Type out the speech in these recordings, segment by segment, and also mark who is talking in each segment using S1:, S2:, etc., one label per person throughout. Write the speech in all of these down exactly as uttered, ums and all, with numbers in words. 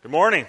S1: Good morning.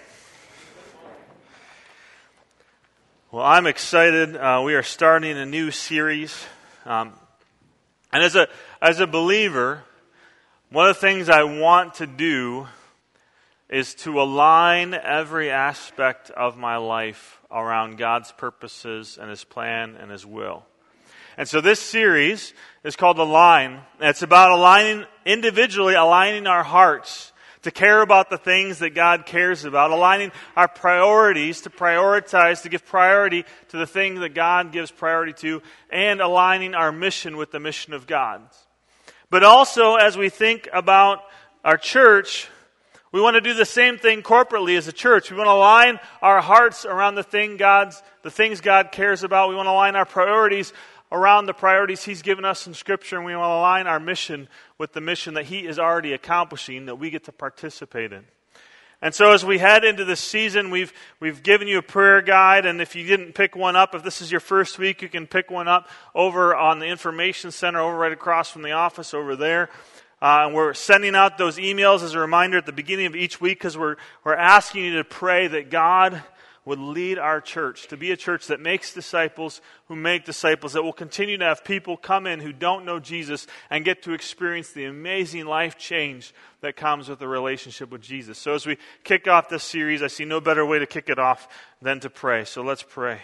S1: Well, I'm excited. Uh, we are starting a new series. Um, and as a as a believer, one of the things I want to do is to align every aspect of my life around God's purposes and His plan and His will. And so this series is called Align. And it's about aligning, individually aligning our hearts to care about the things that God cares about, aligning our priorities to prioritize, to give priority to the things that God gives priority to, and aligning our mission with the mission of God. But also, as we think about our church, we want to do the same thing corporately as a church. We want to align our hearts around the thing God's, the things God cares about. We want to align our priorities around the priorities He's given us in Scripture, and we want to align our mission with the mission that He is already accomplishing, that we get to participate in. And so as we head into this season, we've we've given you a prayer guide, and if you didn't pick one up, if this is your first week, you can pick one up over on the information center, over right across from the office over there. Uh, and we're sending out those emails as a reminder at the beginning of each week, because we're we're asking you to pray that God would lead our church to be a church that makes disciples who make disciples, that will continue to have people come in who don't know Jesus and get to experience the amazing life change that comes with a relationship with Jesus. So as we kick off this series, I see no better way to kick it off than to pray. So let's pray.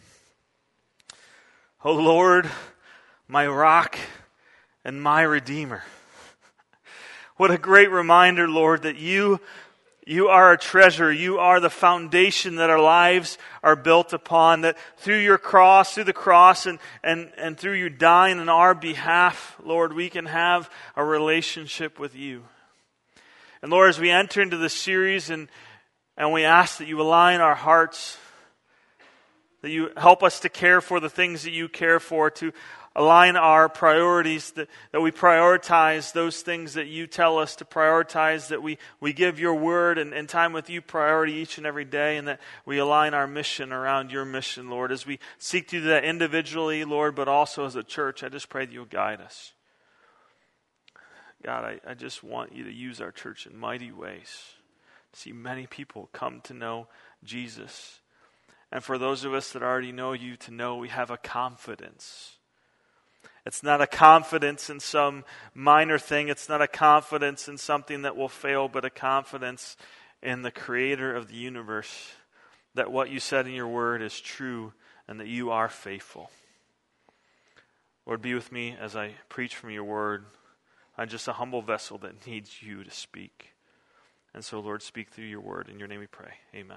S1: Oh Lord, my rock and my Redeemer. What a great reminder, Lord, that you You are a treasure. You are the foundation that our lives are built upon. That through your cross, through the cross, and, and, and through you dying on our behalf, Lord, we can have a relationship with you. And Lord, as we enter into this series and, and we ask that you align our hearts, that you help us to care for the things that you care for, to align our priorities, that, that we prioritize those things that you tell us to prioritize, that we, we give your word and, and time with you priority each and every day, and that we align our mission around your mission, Lord. As we seek to do that individually, Lord, but also as a church, I just pray that you'll guide us. God, I, I just want you to use our church in mighty ways, to see many people come to know Jesus. And for those of us that already know you, to know we have a confidence. It's not a confidence in some minor thing. It's not a confidence in something that will fail, but a confidence in the Creator of the universe, that what you said in your word is true and that you are faithful. Lord, be with me as I preach from your word. I'm just a humble vessel that needs you to speak. And so, Lord, speak through your word. In your name we pray. Amen.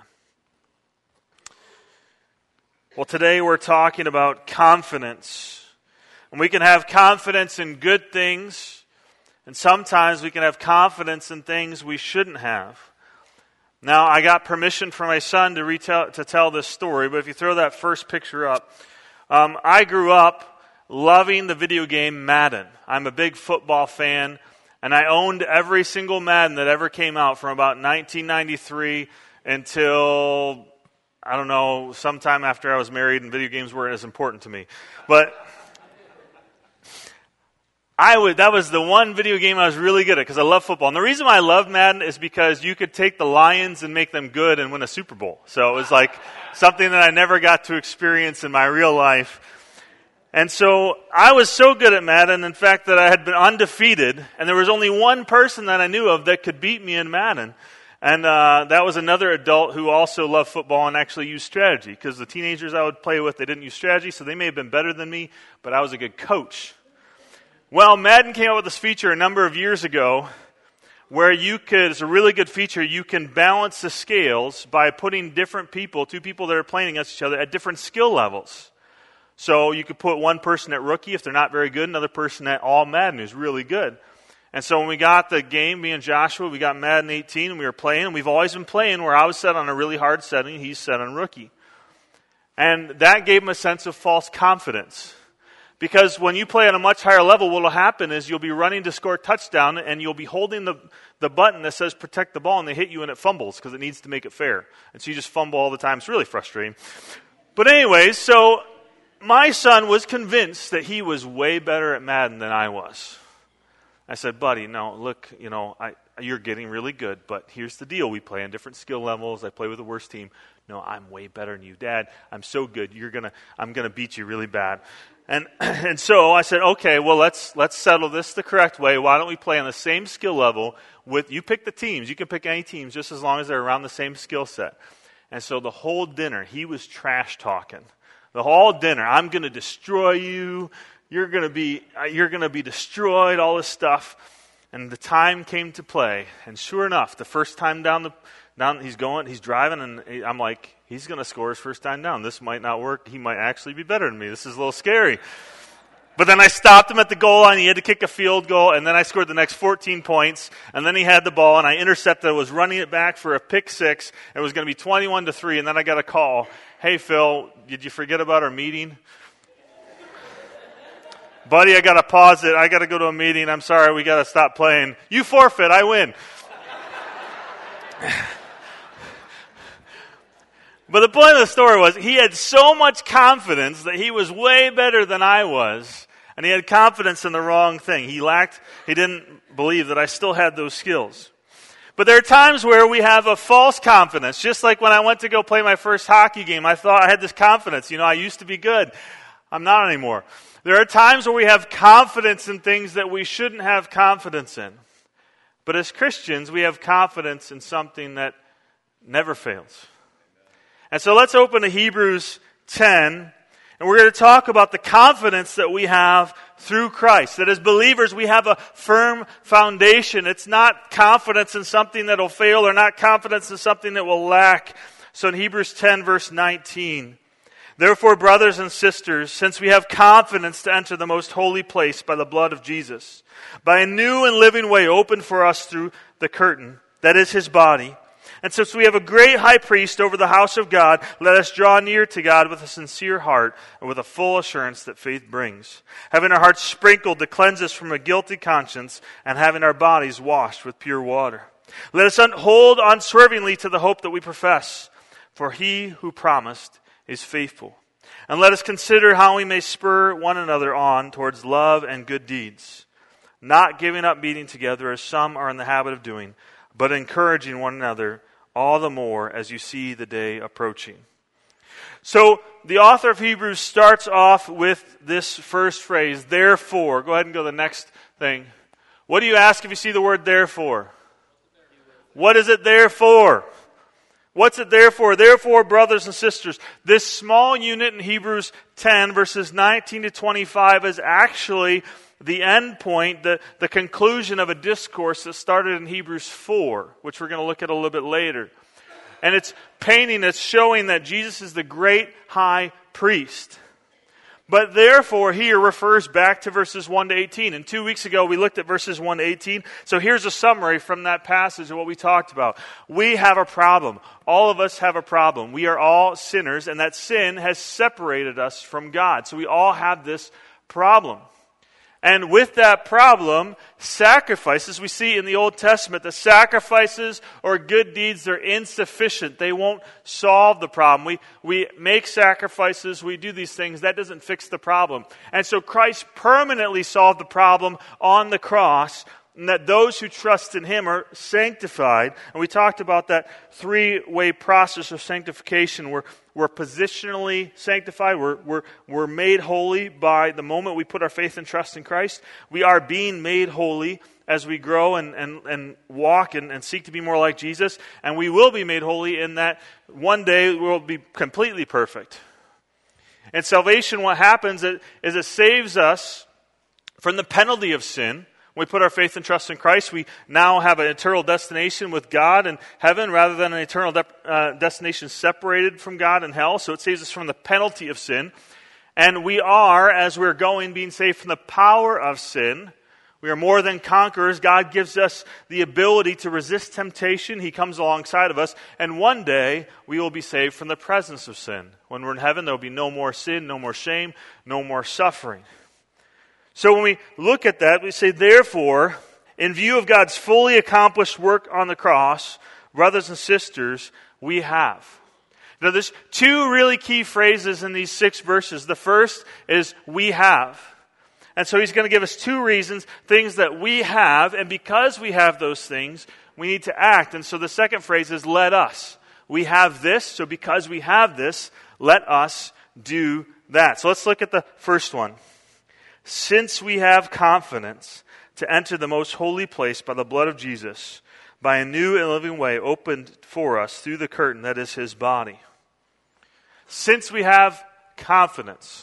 S1: Well, today we're talking about confidence. And we can have confidence in good things, and sometimes we can have confidence in things we shouldn't have. Now, I got permission from my son to retell to tell this story, but if you throw that first picture up, um, I grew up loving the video game Madden. I'm a big football fan, and I owned every single Madden that ever came out from about nineteen ninety-three until, I don't know, sometime after I was married and video games weren't as important to me. But I would, that was the one video game I was really good at, because I love football. And the reason why I love Madden is because you could take the Lions and make them good and win a Super Bowl. So it was like something that I never got to experience in my real life. And so I was so good at Madden, in fact, that I had been undefeated, and there was only one person that I knew of that could beat me in Madden. And uh, that was another adult who also loved football and actually used strategy, because the teenagers I would play with, they didn't use strategy, so they may have been better than me, but I was a good coach. Well, Madden came out with this feature a number of years ago where you could, it's a really good feature, you can balance the scales by putting different people, two people that are playing against each other, at different skill levels. So you could put one person at rookie if they're not very good, another person at all Madden who's really good. And so when we got the game, me and Joshua, we got Madden eighteen, and we were playing, and we've always been playing where I was set on a really hard setting, he's set on rookie. And that gave him a sense of false confidence. Because when you play on a much higher level, what will happen is you'll be running to score a touchdown, and you'll be holding the, the button that says protect the ball, and they hit you and it fumbles because it needs to make it fair. And so you just fumble all the time. It's really frustrating. But anyways, so my son was convinced that he was way better at Madden than I was. I said, buddy, no, look, you know, I, you're getting really good, but here's the deal. We play on different skill levels. I play with the worst team. No, I'm way better than you. Dad, I'm so good. You're gonna, I'm gonna beat you really bad. And and so I said, okay, well, let's let's settle this the correct way. Why don't we play on the same skill level with, you pick the teams. You can pick any teams just as long as they're around the same skill set. And so the whole dinner, he was trash talking. The whole dinner, I'm going to destroy you. You're going to be you're going to be destroyed, all this stuff. And the time came to play. And sure enough, the first time down the down he's going, he's driving, and I'm like, he's going to score his first time down. This might not work. He might actually be better than me. This is a little scary. But then I stopped him at the goal line. He had to kick a field goal, and then I scored the next fourteen points. And then he had the ball, and I intercepted. I was running it back for a pick six. It was going to be twenty-one to three, and then I got a call. Hey, Phil, did you forget about our meeting? Buddy, I got to pause it. I got to go to a meeting. I'm sorry, we got to stop playing. You forfeit. I win. But the point of the story was he had so much confidence that he was way better than I was, and he had confidence in the wrong thing. He lacked, he didn't believe that I still had those skills. But there are times where we have a false confidence. Just like when I went to go play my first hockey game, I thought I had this confidence. You know, I used to be good. I'm not anymore. There are times where we have confidence in things that we shouldn't have confidence in. But as Christians, we have confidence in something that never fails. And so let's open to Hebrews ten, and we're going to talk about the confidence that we have through Christ. That as believers, we have a firm foundation. It's not confidence in something that will fail, or not confidence in something that will lack. So in Hebrews ten, verse nineteen, therefore, brothers and sisters, since we have confidence to enter the most holy place by the blood of Jesus, by a new and living way opened for us through the curtain, that is his body, and since we have a great high priest over the house of God, let us draw near to God with a sincere heart and with a full assurance that faith brings, having our hearts sprinkled to cleanse us from a guilty conscience and having our bodies washed with pure water. Let us hold unswervingly to the hope that we profess, for he who promised is faithful. And let us consider how we may spur one another on towards love and good deeds, not giving up meeting together as some are in the habit of doing, but encouraging one another all the more as you see the day approaching. So the author of Hebrews starts off with this first phrase, therefore. Go ahead and go to the next thing. What do you ask if you see the word therefore? What is it there for? What's it there for? Therefore, brothers and sisters, this small unit in Hebrews ten, verses nineteen to twenty-five, is actually the end point, the, the conclusion of a discourse that started in Hebrews four, which we're going to look at a little bit later. And it's painting, it's showing that Jesus is the great high priest. But therefore, here refers back to verses one to eighteen. And two weeks ago, we looked at verses one to eighteen. So here's a summary from that passage of what we talked about. We have a problem. All of us have a problem. We are all sinners, and that sin has separated us from God. So we all have this problem. And with that problem, sacrifices, we see in the Old Testament, the sacrifices or good deeds are insufficient. They won't solve the problem. We, we make sacrifices, we do these things, that doesn't fix the problem. And so Christ permanently solved the problem on the cross, and that those who trust in him are sanctified. And we talked about that three-way process of sanctification. We're, we're positionally sanctified. We're, we're, we're made holy by the moment we put our faith and trust in Christ. We are being made holy as we grow and, and, and walk and, and seek to be more like Jesus. And we will be made holy in that one day we'll be completely perfect. And salvation, what happens is it saves us from the penalty of sin. When we put our faith and trust in Christ, we now have an eternal destination with God in heaven rather than an eternal de- uh, destination separated from God in hell. So it saves us from the penalty of sin. And we are, as we're going, being saved from the power of sin. We are more than conquerors. God gives us the ability to resist temptation. He comes alongside of us. And one day, we will be saved from the presence of sin. When we're in heaven, there will be no more sin, no more shame, no more suffering. So when we look at that, we say, therefore, in view of God's fully accomplished work on the cross, brothers and sisters, we have. Now there's two really key phrases in these six verses. The first is, we have. And so he's going to give us two reasons, things that we have, and because we have those things, we need to act. And so the second phrase is, let us. We have this, so because we have this, let us do that. So let's look at the first one. Since we have confidence to enter the most holy place by the blood of Jesus, by a new and living way opened for us through the curtain that is his body. Since we have confidence.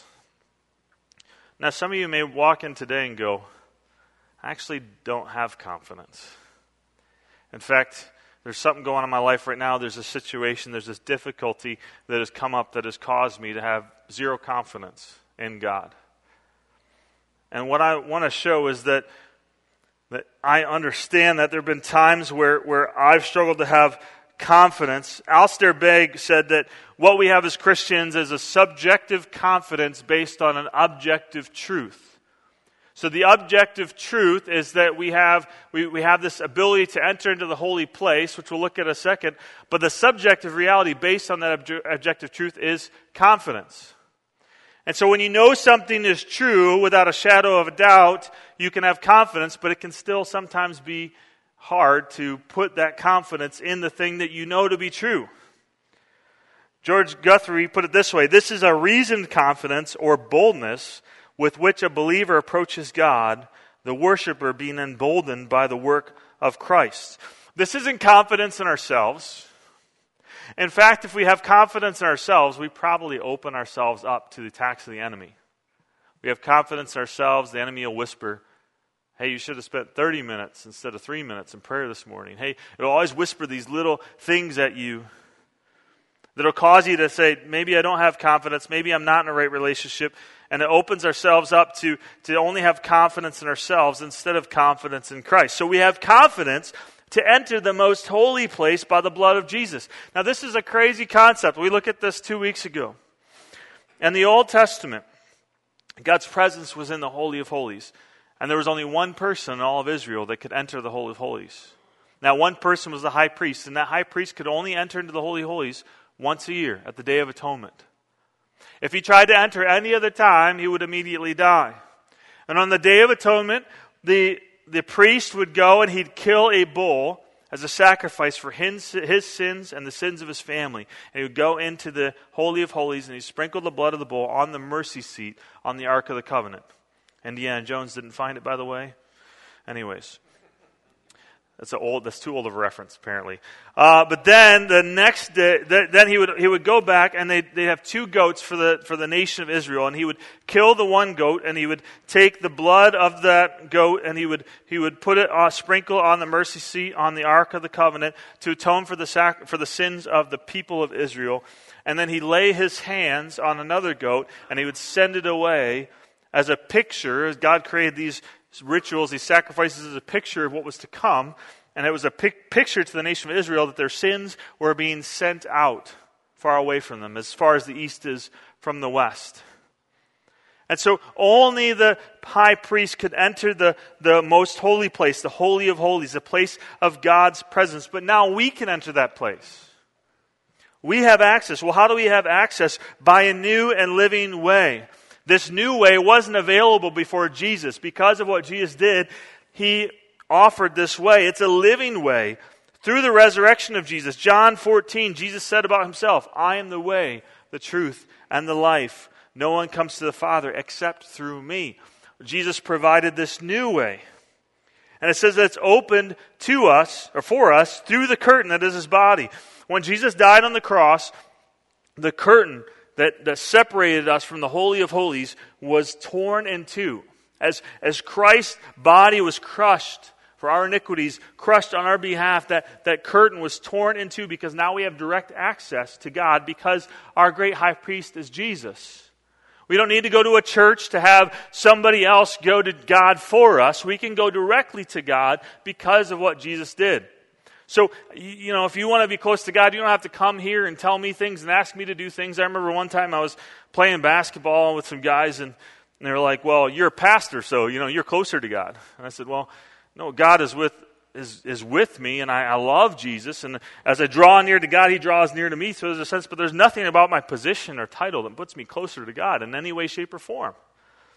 S1: Now some of you may walk in today and go, I actually don't have confidence. In fact, there's something going on in my life right now. There's a situation, there's this difficulty that has come up that has caused me to have zero confidence in God. And what I want to show is that, that I understand that there have been times where, where I've struggled to have confidence. Alistair Begg said that what we have as Christians is a subjective confidence based on an objective truth. So the objective truth is that we have we, we have this ability to enter into the holy place, which we'll look at in a second. But the subjective reality based on that obje- objective truth is confidence. And so when you know something is true without a shadow of a doubt, you can have confidence, but it can still sometimes be hard to put that confidence in the thing that you know to be true. George Guthrie put it this way: this is a reasoned confidence or boldness with which a believer approaches God, the worshiper being emboldened by the work of Christ. This isn't confidence in ourselves. In fact, if we have confidence in ourselves, we probably open ourselves up to the attacks of the enemy. We have confidence in ourselves, the enemy will whisper, hey, you should have spent thirty minutes instead of three minutes in prayer this morning. Hey, it'll always whisper these little things at you that'll cause you to say, maybe I don't have confidence, maybe I'm not in a right relationship. And it opens ourselves up to, to only have confidence in ourselves instead of confidence in Christ. So we have confidence to enter the most holy place by the blood of Jesus. Now this is a crazy concept. We looked at this two weeks ago. In the Old Testament, God's presence was in the Holy of Holies. And there was only one person in all of Israel that could enter the Holy of Holies. Now one person was the high priest, and that high priest could only enter into the Holy of Holies once a year at the Day of Atonement. If he tried to enter any other time, he would immediately die. And on the Day of Atonement, the, the priest would go and he'd kill a bull as a sacrifice for his, his sins and the sins of his family. And he would go into the Holy of Holies and he'd sprinkle the blood of the bull on the mercy seat on the Ark of the Covenant. Indiana Jones didn't find it, by the way. Anyways. That's a old. That's too old of a reference, apparently. Uh, but then the next day, th- then he would he would go back, and they they have two goats for the for the nation of Israel, and he would kill the one goat, and he would take the blood of that goat, and he would he would put it uh, sprinkle on the mercy seat on the Ark of the Covenant to atone for the sac- for the sins of the people of Israel, and then he'd lay his hands on another goat, and he would send it away as a picture. As God created these rituals, these sacrifices, as a picture of what was to come. And it was a pic- picture to the nation of Israel that their sins were being sent out far away from them, as far as the east is from the west. And so only the high priest could enter the, the most holy place, the Holy of Holies, the place of God's presence. But now we can enter that place. We have access. Well, how do we have access? By a new and living way. This new way wasn't available before Jesus. Because of what Jesus did, He offered this way. It's a living way. Through the resurrection of Jesus. John fourteen, Jesus said about Himself, I am the way, the truth, and the life. No one comes to the Father except through me. Jesus provided this new way. And it says that it's opened to us, or for us, through the curtain that is His body. When Jesus died on the cross, the curtain That, that separated us from the Holy of Holies was torn in two. As, as Christ's body was crushed for our iniquities, crushed on our behalf, that, that curtain was torn in two because now we have direct access to God because our great high priest is Jesus. We don't need to go to a church to have somebody else go to God for us. We can go directly to God because of what Jesus did. So, you know, if you want to be close to God, you don't have to come here and tell me things and ask me to do things. I remember one time I was playing basketball with some guys, and, and they were like, well, you're a pastor, so, you know, you're closer to God. And I said, well, no, God is with is, is with me, and I, I love Jesus. And as I draw near to God, He draws near to me. So there's a sense, but there's nothing about my position or title that puts me closer to God in any way, shape, or form.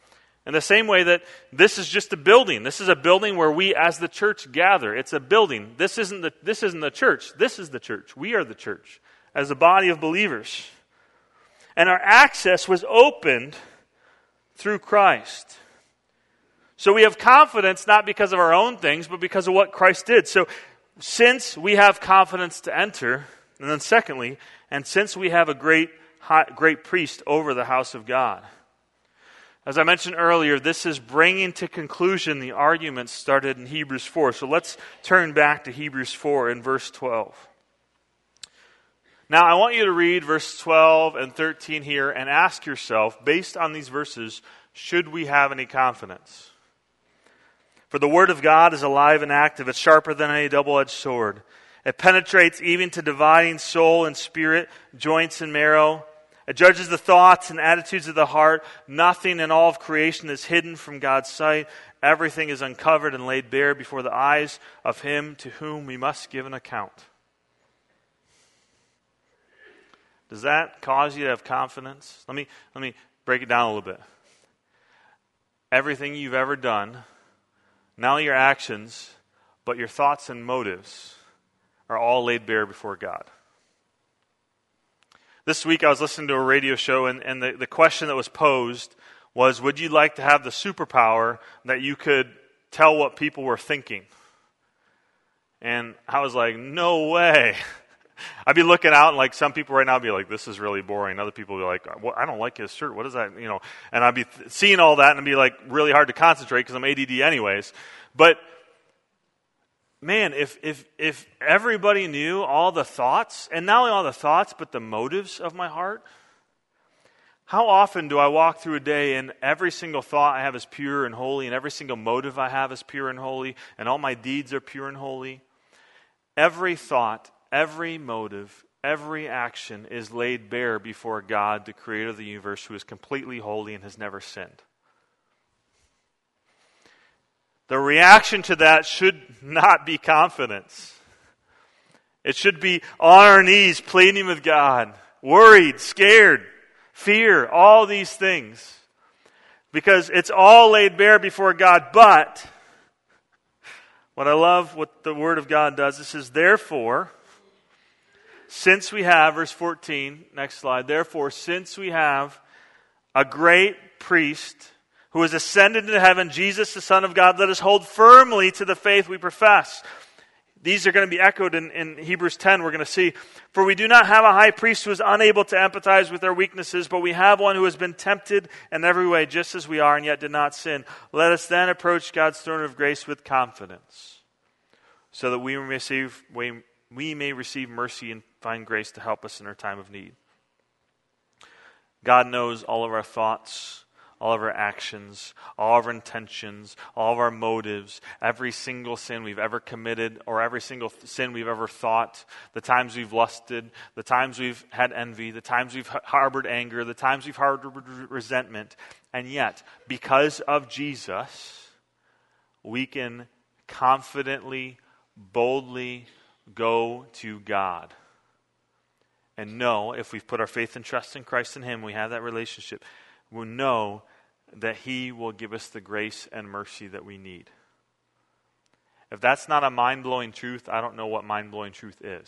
S1: In the same way that this is just a building. This is a building where we as the church gather. It's a building. This isn't the, this isn't the church. This is the church. We are the church as a body of believers. And our access was opened through Christ. So we have confidence not because of our own things, but because of what Christ did. So since we have confidence to enter, and then secondly, and since we have a great, high, great priest over the house of God. As I mentioned earlier, this is bringing to conclusion the arguments started in Hebrews four. So let's turn back to Hebrews four in verse twelve. Now I want you to read verse twelve and thirteen here and ask yourself, based on these verses, should we have any confidence? For the word of God is alive and active. It's sharper than any double-edged sword. It penetrates even to dividing soul and spirit, joints and marrow. It judges the thoughts and attitudes of the heart. Nothing in all of creation is hidden from God's sight. Everything is uncovered and laid bare before the eyes of Him to whom we must give an account. Does that cause you to have confidence? Let me, let me break it down a little bit. Everything you've ever done, not only your actions, but your thoughts and motives are all laid bare before God. This week I was listening to a radio show, and, and the, the question that was posed was, would you like to have the superpower that you could tell what people were thinking? And I was like, no way. I'd be looking out, and like some people right now would be like, this is really boring. Other people would be like, well, I don't like his shirt. What is that? You know, and I'd be th- seeing all that and it'd be like really hard to concentrate because I'm A D D anyways. But man, if if if everybody knew all the thoughts, and not only all the thoughts, but the motives of my heart, how often do I walk through a day and every single thought I have is pure and holy, and every single motive I have is pure and holy, and all my deeds are pure and holy? Every thought, every motive, every action is laid bare before God, the creator of the universe, who is completely holy and has never sinned. The reaction to that should not be confidence. It should be on our knees pleading with God, worried, scared, fear, all these things. Because it's all laid bare before God. But what I love, what the Word of God does, it says, therefore, since we have, verse fourteen, next slide, therefore, since we have a great priest who has ascended into heaven, Jesus, the Son of God, let us hold firmly to the faith we profess. These are going to be echoed in, in Hebrews ten, we're going to see. For we do not have a high priest who is unable to empathize with our weaknesses, but we have one who has been tempted in every way, just as we are, and yet did not sin. Let us then approach God's throne of grace with confidence, so that we may receive, we, we may receive mercy and find grace to help us in our time of need. God knows all of our thoughts, all of our actions, all of our intentions, all of our motives, every single sin we've ever committed, or every single sin we've ever thought, the times we've lusted, the times we've had envy, the times we've harbored anger, the times we've harbored resentment. And yet, because of Jesus, we can confidently, boldly go to God and know, if we've put our faith and trust in Christ and Him, we have that relationship, we'll know that He will give us the grace and mercy that we need. If that's not a mind-blowing truth, I don't know what mind-blowing truth is.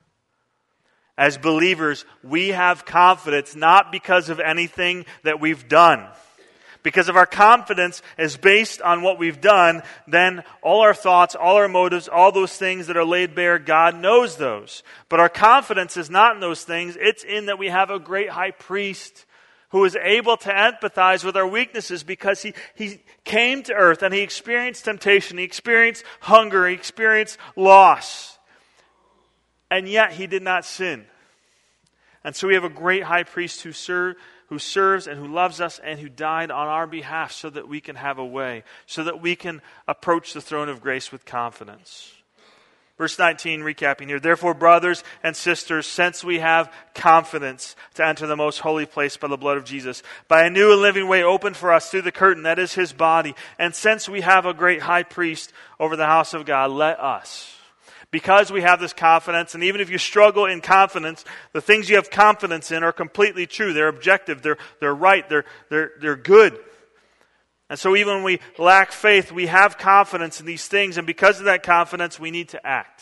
S1: As believers, we have confidence not because of anything that we've done. Because if our confidence is based on what we've done, then all our thoughts, all our motives, all those things that are laid bare, God knows those. But our confidence is not in those things. It's in that we have a great high priest who is able to empathize with our weaknesses, because he, he came to earth and He experienced temptation, He experienced hunger, He experienced loss. And yet He did not sin. And so we have a great high priest who, serve, who serves and who loves us and who died on our behalf so that we can have a way, so that we can approach the throne of grace with confidence. Verse nineteen, recapping here. Therefore, brothers and sisters, since we have confidence to enter the most holy place by the blood of Jesus, by a new and living way opened for us through the curtain, that is His body, and since we have a great high priest over the house of God, let us, because we have this confidence, and even if you struggle in confidence, the things you have confidence in are completely true. They're objective. They're they're right. They're they're they're good. And so even when we lack faith, we have confidence in these things, and because of that confidence, we need to act.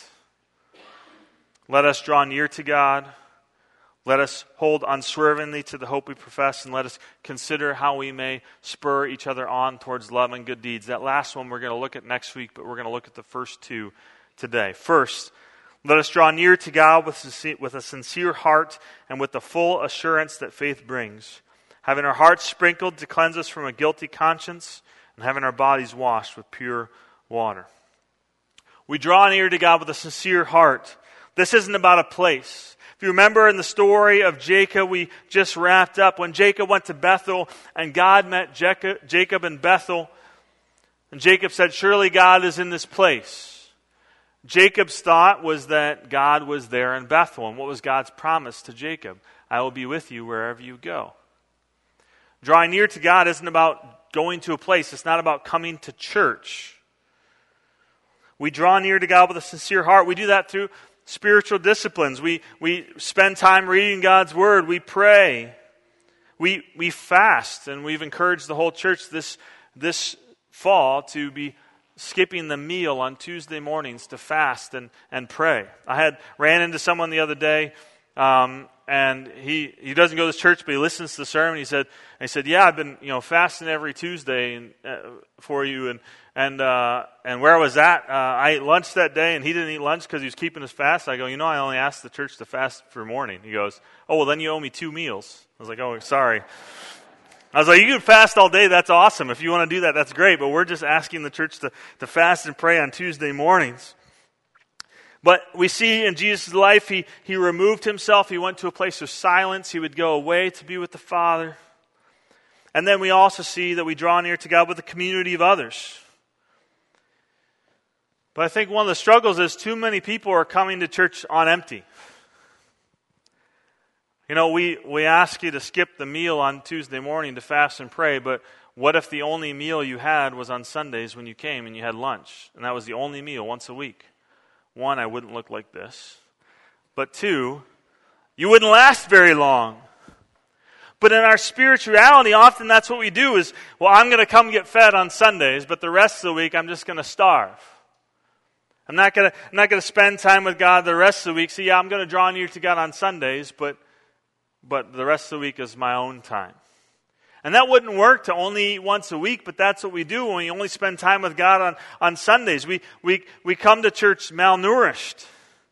S1: Let us draw near to God. Let us hold unswervingly to the hope we profess, and let us consider how we may spur each other on towards love and good deeds. That last one we're going to look at next week, but we're going to look at the first two today. First, let us draw near to God with a sincere heart and with the full assurance that faith brings, having our hearts sprinkled to cleanse us from a guilty conscience, and having our bodies washed with pure water. We draw near to God with a sincere heart. This isn't about a place. If you remember in the story of Jacob, we just wrapped up, when Jacob went to Bethel and God met Jacob in Bethel, and Jacob said, surely God is in this place. Jacob's thought was that God was there in Bethel. And what was God's promise to Jacob? I will be with you wherever you go. Drawing near to God isn't about going to a place. It's not about coming to church. We draw near to God with a sincere heart. We do that through spiritual disciplines. We we spend time reading God's Word. We pray. We we fast. And we've encouraged the whole church this, this fall to be skipping the meal on Tuesday mornings to fast and, and pray. I had ran into someone the other day, um, and he, he doesn't go to this church, but he listens to the sermon. He said, he said, yeah, I've been you know fasting every Tuesday and, uh, for you, and and uh, and where I was at, uh, I ate lunch that day, and he didn't eat lunch because he was keeping his fast. I go, you know, I only asked the church to fast for morning. He goes, oh, well, then you owe me two meals. I was like, oh, sorry. I was like, you can fast all day, that's awesome. If you want to do that, that's great. But we're just asking the church to, to fast and pray on Tuesday mornings. But we see in Jesus' life, he, he removed himself. He went to a place of silence. He would go away to be with the Father. And then we also see that we draw near to God with the community of others. But I think one of the struggles is too many people are coming to church on empty. You know, we, we ask you to skip the meal on Tuesday morning to fast and pray, but what if the only meal you had was on Sundays when you came and you had lunch, and that was the only meal once a week? One, I wouldn't look like this. But two, you wouldn't last very long. But in our spirituality, often that's what we do is, well, I'm going to come get fed on Sundays, but the rest of the week I'm just going to starve. I'm not going to I'm not going to spend time with God the rest of the week. So yeah, I'm going to draw near to God on Sundays, but but the rest of the week is my own time. And that wouldn't work to only eat once a week, but that's what we do when we only spend time with God on, on Sundays. We, we, we come to church malnourished.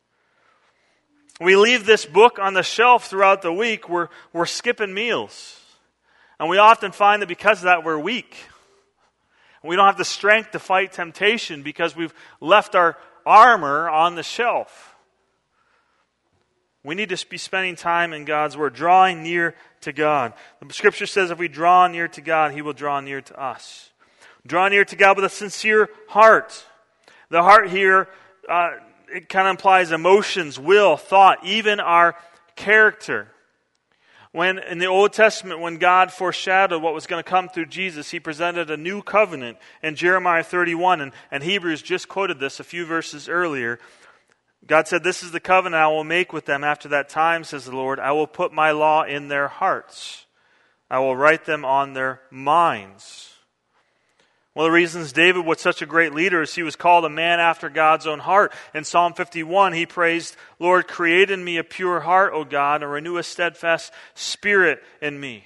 S1: We leave this book on the shelf throughout the week. We're, we're skipping meals. And we often find that because of that, we're weak. We don't have the strength to fight temptation because we've left our armor on the shelf. We need to be spending time in God's Word, drawing near to God. The Scripture says if we draw near to God, He will draw near to us. Draw near to God with a sincere heart. The heart here, uh, it kind of implies emotions, will, thought, even our character. When in the Old Testament, when God foreshadowed what was going to come through Jesus, He presented a new covenant in Jeremiah thirty-one, and, and Hebrews just quoted this a few verses earlier. God said, this is the covenant I will make with them after that time, says the Lord. I will put my law in their hearts. I will write them on their minds. One of the reasons David was such a great leader is he was called a man after God's own heart. In Psalm fifty-one, he praised, Lord, create in me a pure heart, O God, and renew a steadfast spirit in me.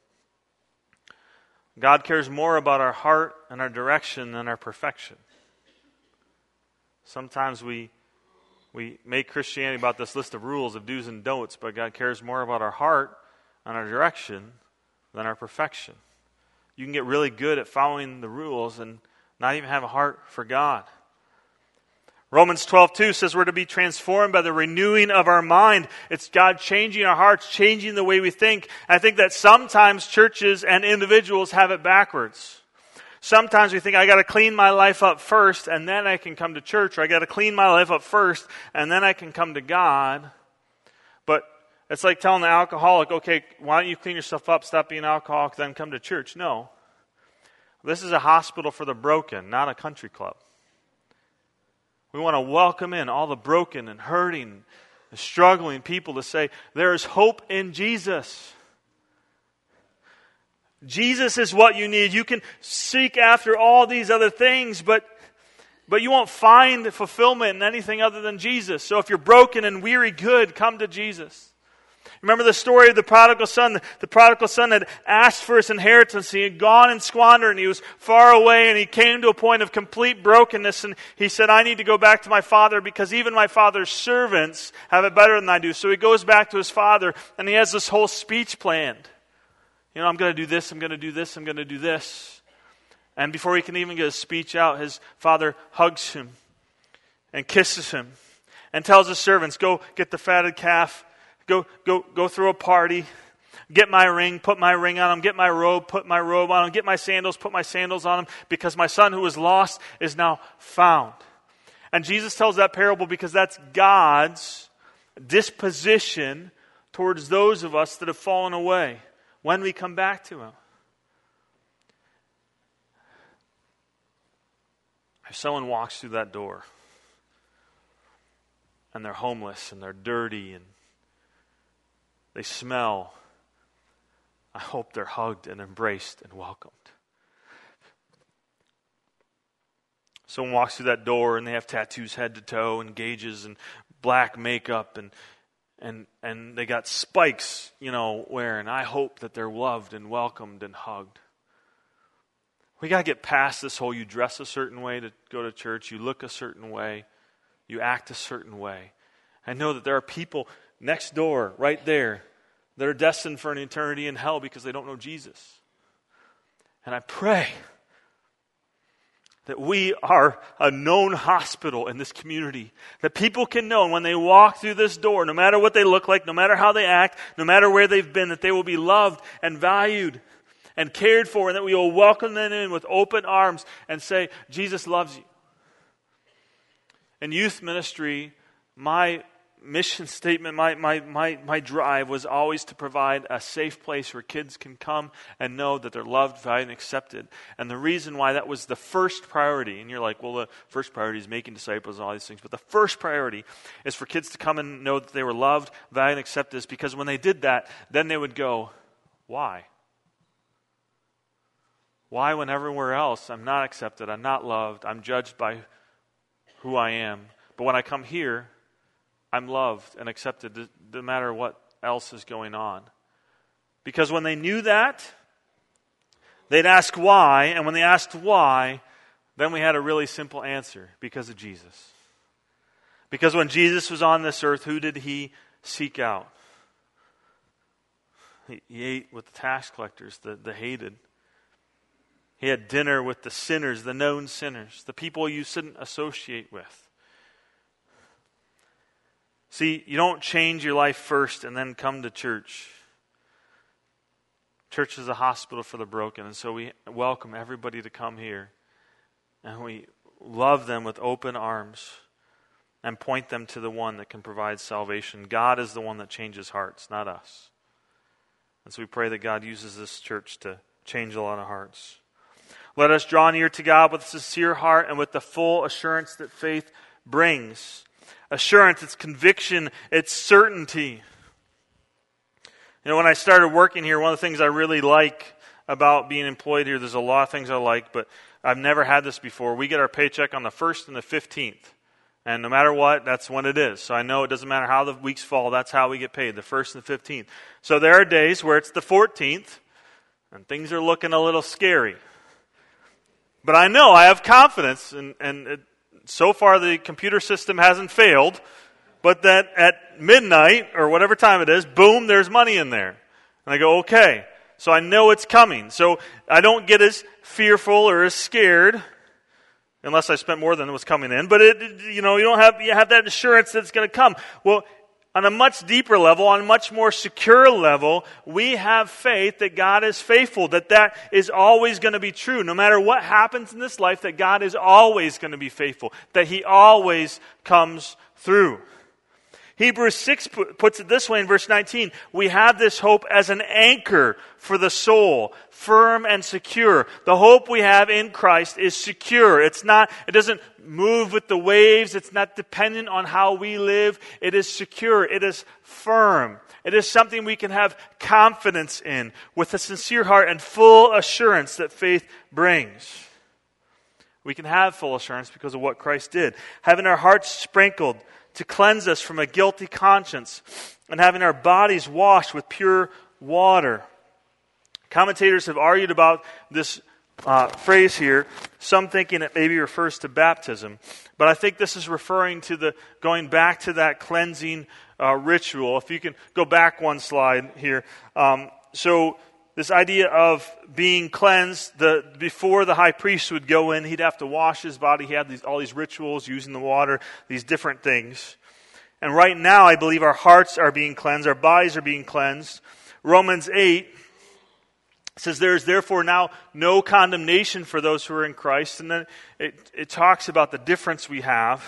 S1: God cares more about our heart and our direction than our perfection. Sometimes we We make Christianity about this list of rules of do's and don'ts, but God cares more about our heart and our direction than our perfection. You can get really good at following the rules and not even have a heart for God. Romans twelve two says we're to be transformed by the renewing of our mind. It's God changing our hearts, changing the way we think. I think that sometimes churches and individuals have it backwards. Sometimes we think, I got to clean my life up first, and then I can come to church. Or I got to clean my life up first, and then I can come to God. But it's like telling the alcoholic, okay, why don't you clean yourself up, stop being an alcoholic, then come to church. No. This is a hospital for the broken, not a country club. We want to welcome in all the broken and hurting and struggling people to say, there is hope in Jesus. Jesus is what you need. You can seek after all these other things, but but you won't find fulfillment in anything other than Jesus. So if you're broken and weary, good, come to Jesus. Remember the story of the prodigal son? The, the prodigal son had asked for his inheritance. He had gone and squandered, and he was far away, and he came to a point of complete brokenness, and he said, I need to go back to my father because even my father's servants have it better than I do. So he goes back to his father, and he has this whole speech planned. You know, I'm going to do this, I'm going to do this, I'm going to do this. And before he can even get his speech out, his father hugs him and kisses him and tells his servants, go get the fatted calf. Go, go, go throw a party, get my ring, put my ring on him, get my robe, put my robe on him, get my sandals, put my sandals on him, because my son who was lost is now found. And Jesus tells that parable because that's God's disposition towards those of us that have fallen away when we come back to Him. If someone walks through that door and they're homeless and they're dirty and they smell, I hope they're hugged and embraced and welcomed. Someone walks through that door and they have tattoos head to toe and gauges and black makeup and and and they got spikes, you know, wearing. I hope that they're loved and welcomed and hugged. We got to get past this whole you dress a certain way to go to church, you look a certain way, you act a certain way. I know that there are people next door, right there, that are destined for an eternity in hell because they don't know Jesus. And I pray that we are a known hospital in this community. That people can know when they walk through this door, no matter what they look like, no matter how they act, no matter where they've been, that they will be loved and valued and cared for, and that we will welcome them in with open arms and say, Jesus loves you. In youth ministry, my mission statement, my, my, my, my drive was always to provide a safe place where kids can come and know that they're loved, valued, and accepted. And the reason why that was the first priority, and you're like, well, the first priority is making disciples and all these things, but the first priority is for kids to come and know that they were loved, valued, and accepted, is because when they did that, then they would go, why? Why when everywhere else I'm not accepted, I'm not loved, I'm judged by who I am, but when I come here, I'm loved and accepted no matter what else is going on. Because when they knew that, they'd ask why, and when they asked why, then we had a really simple answer: because of Jesus. Because when Jesus was on this earth, who did He seek out? He, he ate with the tax collectors, the, the hated. He had dinner with the sinners, the known sinners, the people you shouldn't associate with. See, you don't change your life first and then come to church. Church is a hospital for the broken, and so we welcome everybody to come here. And we love them with open arms and point them to the one that can provide salvation. God is the one that changes hearts, not us. And so we pray that God uses this church to change a lot of hearts. Let us draw near to God with a sincere heart and with the full assurance that faith brings. Assurance, it's conviction, it's certainty. You know, when I started working here, one of the things I really like about being employed here, there's a lot of things I like, but I've never had this before. We get our paycheck on the first and the fifteenth. And no matter what, that's when it is. So I know it doesn't matter how the weeks fall, that's how we get paid, the first and the fifteenth. So there are days where it's the fourteenth, and things are looking a little scary. But I know, I have confidence, and, and it, so far the computer system hasn't failed, but that at midnight, or whatever time it is, boom, there's money in there. And I go, okay, so I know it's coming. So I don't get as fearful or as scared, unless I spent more than was coming in. But, it, you know, you don't have, you have that assurance that it's going to come. Well, on a much deeper level, on a much more secure level, we have faith that God is faithful, that that is always going to be true. No matter what happens in this life, that God is always going to be faithful, that He always comes through. Hebrews six puts it this way in verse nineteen. We have this hope as an anchor for the soul, firm and secure. The hope we have in Christ is secure. It's not, it doesn't move with the waves. It's not dependent on how we live. It is secure. It is firm. It is something we can have confidence in with a sincere heart and full assurance that faith brings. We can have full assurance because of what Christ did. Having our hearts sprinkled to cleanse us from a guilty conscience, and having our bodies washed with pure water. Commentators have argued about this uh, phrase here, some thinking it maybe refers to baptism, but I think this is referring to the going back to that cleansing uh, ritual. If you can go back one slide here. Um, so this idea of being cleansed, the before the high priest would go in, he'd have to wash his body. He had these, all these rituals, using the water, these different things. And right now, I believe our hearts are being cleansed, our bodies are being cleansed. Romans eight says, there is therefore now no condemnation for those who are in Christ. And then it, it talks about the difference we have.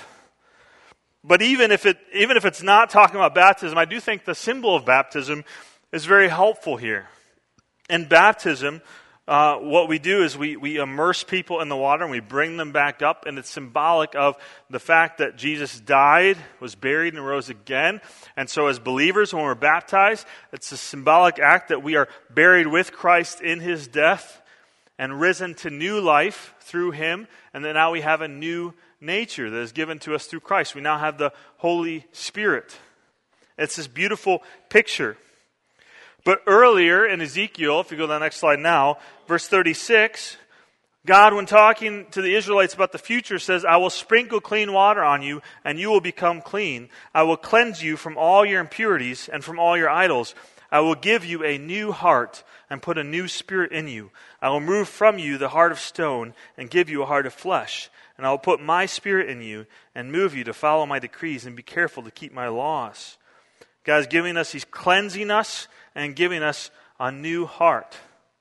S1: But even if it even if it's not talking about baptism, I do think the symbol of baptism is very helpful here. In baptism, uh, what we do is we, we immerse people in the water and we bring them back up, and it's symbolic of the fact that Jesus died, was buried, and rose again. And so as believers, when we're baptized, it's a symbolic act that we are buried with Christ in his death and risen to new life through him, and then now we have a new nature that is given to us through Christ. We now have the Holy Spirit. It's this beautiful picture. But earlier in Ezekiel, if you go to the next slide now, verse thirty-six, God, when talking to the Israelites about the future, says, I will sprinkle clean water on you, and you will become clean. I will cleanse you from all your impurities and from all your idols. I will give you a new heart and put a new spirit in you. I will remove from you the heart of stone and give you a heart of flesh. And I will put my spirit in you and move you to follow my decrees and be careful to keep my laws. God's giving us, he's cleansing us and giving us a new heart.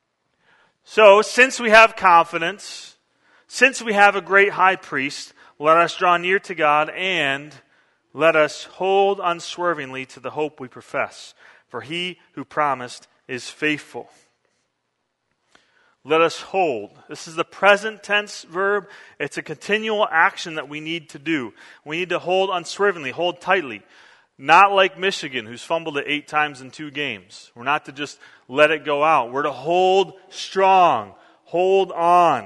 S1: So, since we have confidence, since we have a great high priest, let us draw near to God and let us hold unswervingly to the hope we profess. For he who promised is faithful. Let us hold. This is the present tense verb. It's a continual action that we need to do. We need to hold unswervingly, hold tightly. Not like Michigan, who's fumbled it eight times in two games. We're not to just let it go out. We're to hold strong. Hold on.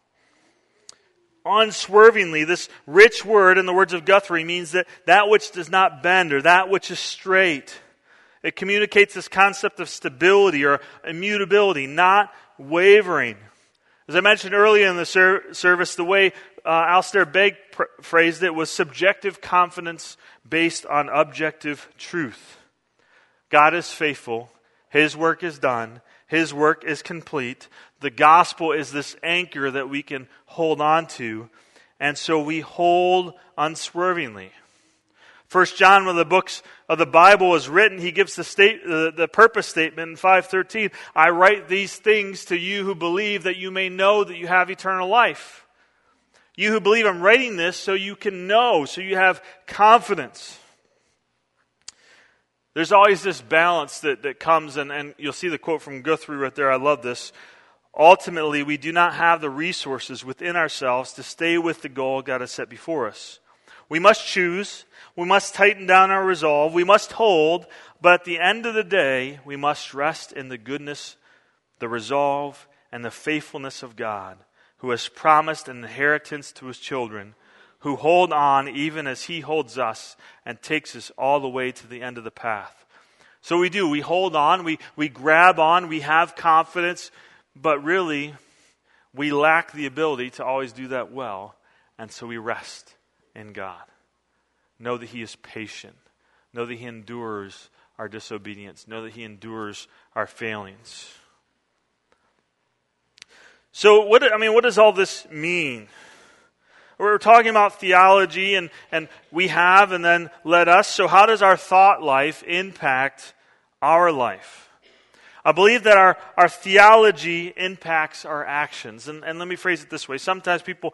S1: Unswervingly, this rich word in the words of Guthrie means that that which does not bend or that which is straight. It communicates this concept of stability or immutability, not wavering. As I mentioned earlier in the ser- service, the way uh, Alistair Begg pr- phrased it was subjective confidence based on objective truth. God is faithful. His work is done. His work is complete. The gospel is this anchor that we can hold on to. And so we hold unswervingly. First John, one of the books of the Bible, was written. He gives the state, the, the purpose statement in five thirteen. I write these things to you who believe that you may know that you have eternal life. You who believe, I'm writing this so you can know, so you have confidence. There's always this balance that, that comes, and, and you'll see the quote from Guthrie right there. I love this. Ultimately, we do not have the resources within ourselves to stay with the goal God has set before us. We must choose. We must tighten down our resolve. We must hold. But at the end of the day, we must rest in the goodness, the resolve, and the faithfulness of God, who has promised an inheritance to his children, who hold on even as he holds us and takes us all the way to the end of the path. So we do. We hold on. We, we grab on. We have confidence. But really, we lack the ability to always do that well. And so we rest in God. Know that he is patient. Know that he endures our disobedience. Know that he endures our failings. So, what I mean, what does all this mean? We're talking about theology, and, and we have, and then let us. So how does our thought life impact our life? I believe that our, our theology impacts our actions. And, and let me phrase it this way. Sometimes people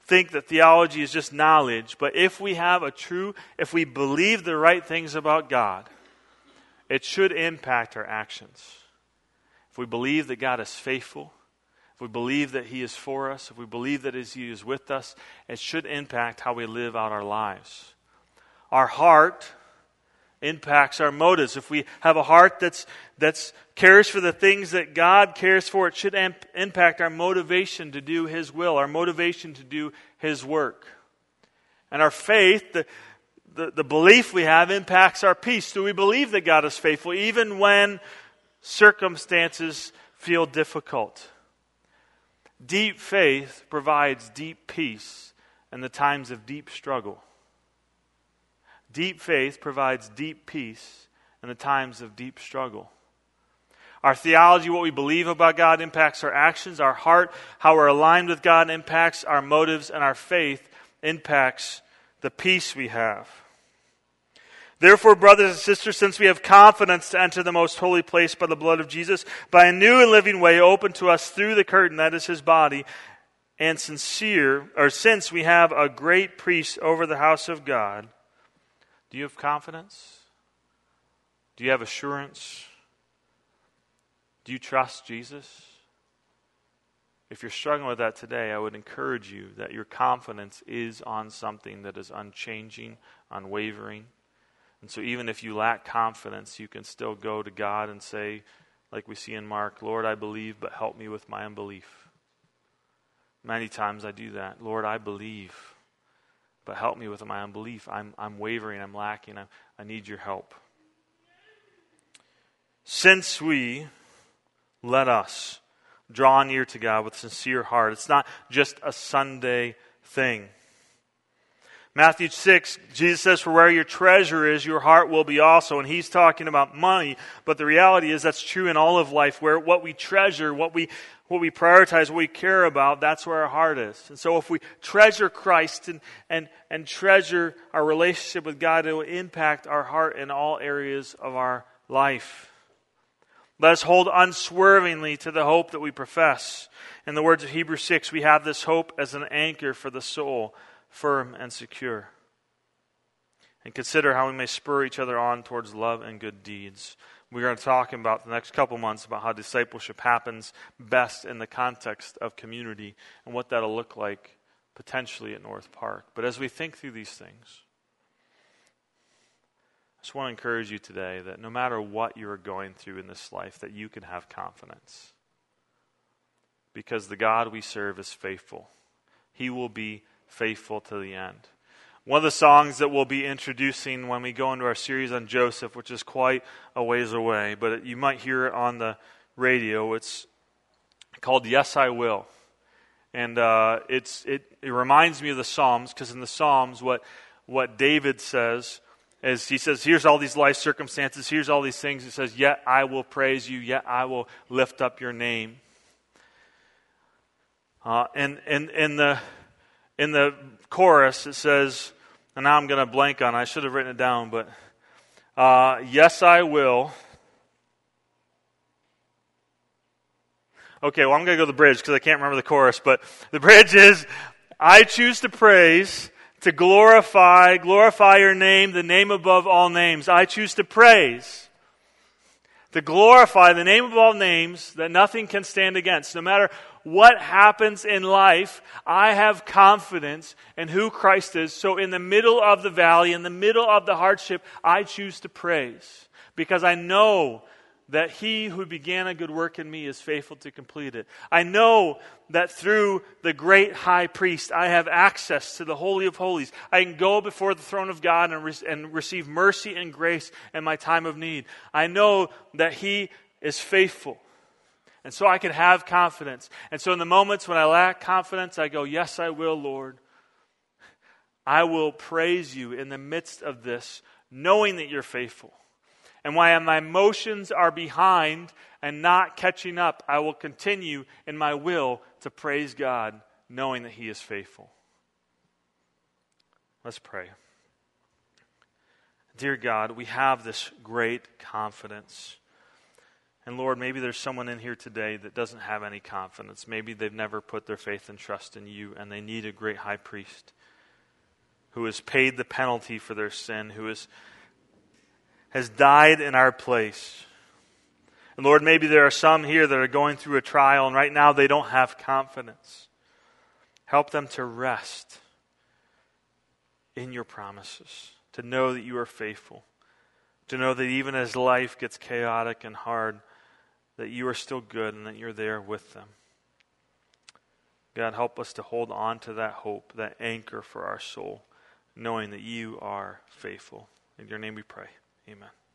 S1: think that theology is just knowledge, but if we have a true, if we believe the right things about God, it should impact our actions. If we believe that God is faithful, if we believe that He is for us, if we believe that He is with us, it should impact how we live out our lives. Our heart impacts our motives. If we have a heart that's that's cares for the things that God cares for, it should amp, impact our motivation to do His will, our motivation to do His work. And our faith, the, the, the belief we have, impacts our peace. Do we believe that God is faithful even when circumstances feel difficult? Deep faith provides deep peace in the times of deep struggle. Deep faith provides deep peace in the times of deep struggle. Our theology, what we believe about God, impacts our actions. Our heart, how we're aligned with God, impacts our motives. And our faith impacts the peace we have. Therefore, brothers and sisters, since we have confidence to enter the most holy place by the blood of Jesus, by a new and living way open to us through the curtain, that is His body, and sincere, or since we have a great priest over the house of God, do you have confidence? Do you have assurance? Do you trust Jesus? If you're struggling with that today, I would encourage you that your confidence is on something that is unchanging, unwavering. And so even if you lack confidence, you can still go to God and say, like we see in Mark, Lord, I believe, but help me with my unbelief. Many times I do that. Lord, I believe, but help me with my unbelief. I'm I'm wavering, I'm lacking, I, I need your help. Since we, let us draw near to God with sincere heart. It's not just a Sunday thing. Matthew six, Jesus says, for where your treasure is, your heart will be also. And He's talking about money, but the reality is that's true in all of life, where what we treasure, what we what we prioritize, what we care about, that's where our heart is. And so if we treasure Christ and, and, and treasure our relationship with God, it will impact our heart in all areas of our life. Let us hold unswervingly to the hope that we profess. In the words of Hebrews six, we have this hope as an anchor for the soul, firm and secure. And consider how we may spur each other on towards love and good deeds. We're going to talk about the next couple months about how discipleship happens best in the context of community and what that'll look like potentially at North Park. But as we think through these things, I just want to encourage you today that no matter what you're going through in this life, that you can have confidence. Because the God we serve is faithful. He will be faithful to the end. One of the songs that we'll be introducing when we go into our series on Joseph, which is quite a ways away, but you might hear it on the radio. It's called Yes, I Will. And uh, it's it, it reminds me of the Psalms, because in the Psalms, what what David says is, he says, here's all these life circumstances, here's all these things. He says, yet I will praise you, yet I will lift up your name. Uh, and and in the in the chorus, it says, and now I'm going to blank on it. I should have written it down, but uh, yes, I will. Okay, well, I'm going to go to the bridge because I can't remember the chorus, but the bridge is, I choose to praise, to glorify, glorify your name, the name above all names. I choose to praise, to glorify the name of all names that nothing can stand against. No matter what happens in life, I have confidence in who Christ is. So in the middle of the valley, in the middle of the hardship, I choose to praise. Because I know that He who began a good work in me is faithful to complete it. I know that through the great high priest, I have access to the Holy of Holies. I can go before the throne of God and, re- and receive mercy and grace in my time of need. I know that He is faithful. And so I can have confidence. And so in the moments when I lack confidence, I go, yes, I will, Lord. I will praise you in the midst of this, knowing that you're faithful. And while my emotions are behind and not catching up, I will continue in my will to praise God, knowing that He is faithful. Let's pray. Dear God, we have this great confidence. And Lord, maybe there's someone in here today that doesn't have any confidence. Maybe they've never put their faith and trust in you, and they need a great high priest who has paid the penalty for their sin, who is, has died in our place. And Lord, maybe there are some here that are going through a trial, and right now they don't have confidence. Help them to rest in your promises, to know that you are faithful, to know that even as life gets chaotic and hard, that you are still good and that you're there with them. God, help us to hold on to that hope, that anchor for our soul, knowing that you are faithful. In your name we pray. Amen.